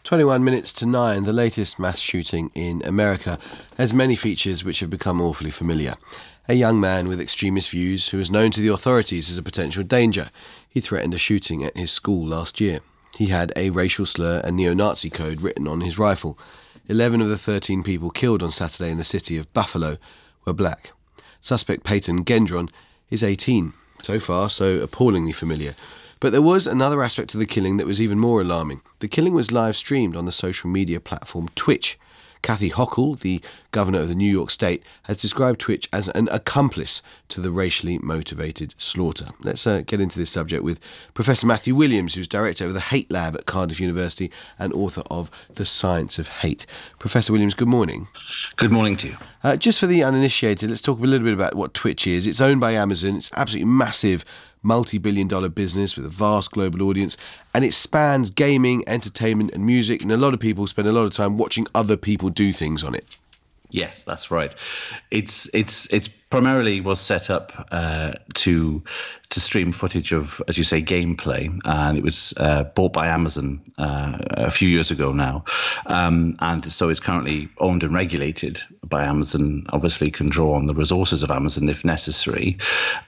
21 minutes to 9, the latest mass shooting in America has many features which have become awfully familiar. A young man with extremist views who was known to the authorities as a potential danger. He threatened a shooting at his school last year. He had a racial slur and neo-Nazi code written on his rifle. 11 of the 13 people killed on Saturday in the city of Buffalo were black. Suspect Peyton Gendron is 18. So far, so appallingly familiar. But there was another aspect to the killing that was even more alarming. The killing was live streamed on the social media platform Twitch. Kathy Hochul, the governor of the New York State, has described Twitch as an accomplice to the racially motivated slaughter. Let's get into this subject with Professor Matthew Williams, who's director of the Hate Lab at Cardiff University and author of The Science of Hate. Professor Williams, good morning. Good morning to you. Just for the uninitiated, let's talk a little bit about what Twitch is. It's owned by Amazon. It's absolutely massive, multi-billion-dollar business with a vast global audience, and it spans gaming, entertainment and music, and a lot of people spend a lot of time watching other people do things on it. Yes, that's right. It's primarily was set up to stream footage of, as you say, gameplay, and it was bought by Amazon a few years ago now, and so it's currently owned and regulated by Amazon. Obviously, can draw on the resources of Amazon if necessary.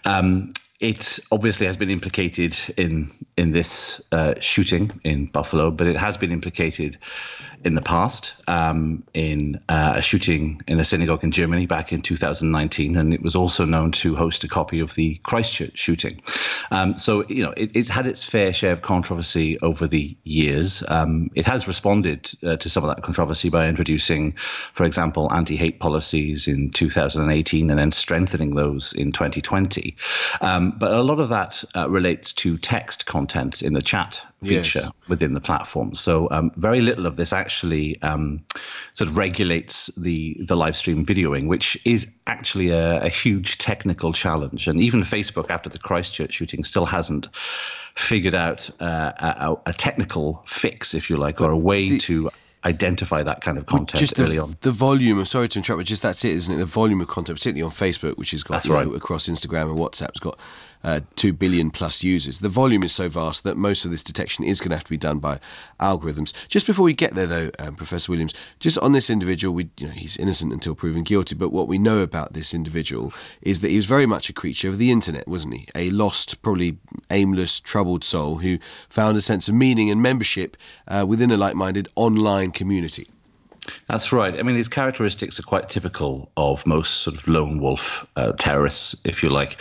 It obviously has been implicated in this shooting in Buffalo, but it has been implicated in the past in a shooting in a synagogue in Germany back in 2019, and it was also known to host a copy of the Christchurch shooting. So, it's had its fair share of controversy over the years. It has responded to some of that controversy by introducing, for example, anti-hate policies in 2018 and then strengthening those in 2020. But a lot of that relates to text content in the chat feature within the platform. So very little of this actually sort of regulates the live stream videoing, which is actually a huge technical challenge. And even Facebook, after the Christchurch shooting, still hasn't figured out a technical fix, if you like, or a way to identify that kind of content just early on. The volume, I'm sorry to interrupt, but just that's it, isn't it? The volume of content, particularly on Facebook, which has got across Instagram and WhatsApp, has got 2 billion plus users. The volume is so vast that most of this detection is going to have to be done by algorithms. Just before we get there, though, Professor Williams, just on this individual, he's innocent until proven guilty, but what we know about this individual is that he was very much a creature of the internet, wasn't he? A lost, probably aimless, troubled soul who found a sense of meaning and membership within a like-minded online community. That's right. I mean, these characteristics are quite typical of most sort of lone wolf terrorists, if you like.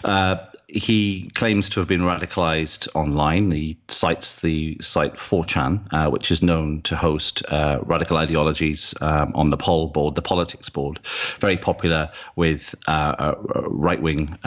He claims to have been radicalized online. He cites the site 4chan, which is known to host radical ideologies on the poll board, the politics board, very popular with right-wing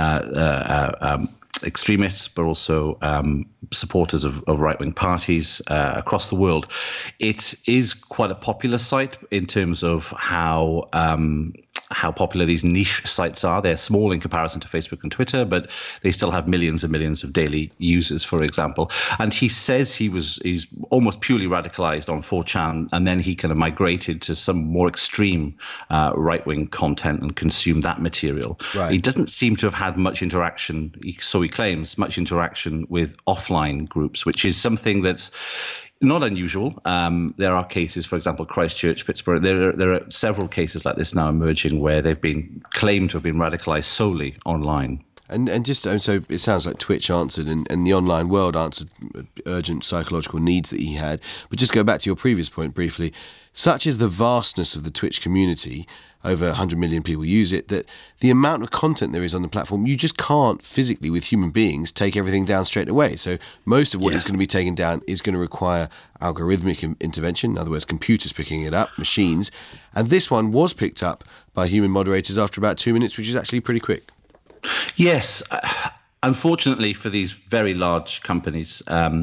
extremists, but also supporters of right-wing parties across the world. It is quite a popular site in terms of how popular these niche sites are. They're small in comparison to Facebook and Twitter, but they still have millions and millions of daily users, for example. And he says he's almost purely radicalized on 4chan, and then he kind of migrated to some more extreme right-wing content and consumed that material. Right. He doesn't seem to have had much interaction, so he claims, much interaction with offline groups, which is something that's not unusual. There are cases, for example, Christchurch, Pittsburgh. There are several cases like this now emerging where they've been claimed to have been radicalized solely online. And just so it sounds like Twitch answered and the online world answered urgent psychological needs that he had. But just go back to your previous point briefly. Such is the vastness of the Twitch community, over 100 million people use it, that the amount of content there is on the platform, you just can't physically, with human beings, take everything down straight away. So most of what is going to be taken down is going to require algorithmic intervention, in other words, computers picking it up, machines. And this one was picked up by human moderators after about 2 minutes, which is actually pretty quick. Yes. Unfortunately for these very large companies,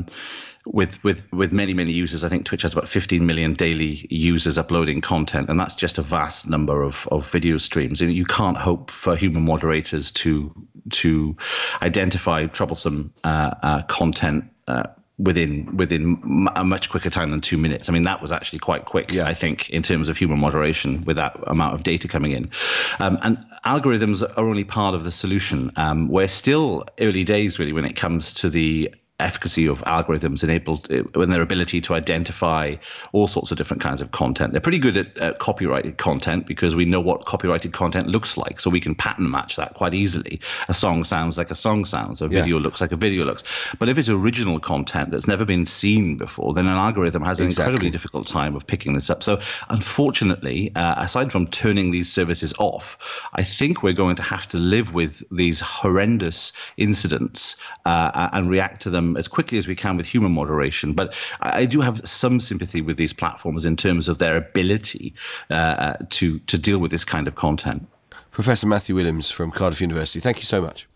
with many, many users, I think Twitch has about 15 million daily users uploading content, and that's just a vast number of video streams. And you can't hope for human moderators to identify troublesome content within a much quicker time than 2 minutes. I mean, that was actually quite quick, I think, in terms of human moderation with that amount of data coming in. And algorithms are only part of the solution. We're still early days, really, when it comes to the efficacy of algorithms enabled in their ability to identify all sorts of different kinds of content. They're pretty good at copyrighted content because we know what copyrighted content looks like, so we can pattern match that quite easily. A song sounds like a song sounds, a video looks like a video looks. But if it's original content that's never been seen before, then an algorithm has an incredibly difficult time of picking this up. So unfortunately, aside from turning these services off, I think we're going to have to live with these horrendous incidents and react to them as quickly as we can with human moderation. But I do have some sympathy with these platforms in terms of their ability to deal with this kind of content. Professor Matthew Williams from Cardiff University, thank you so much.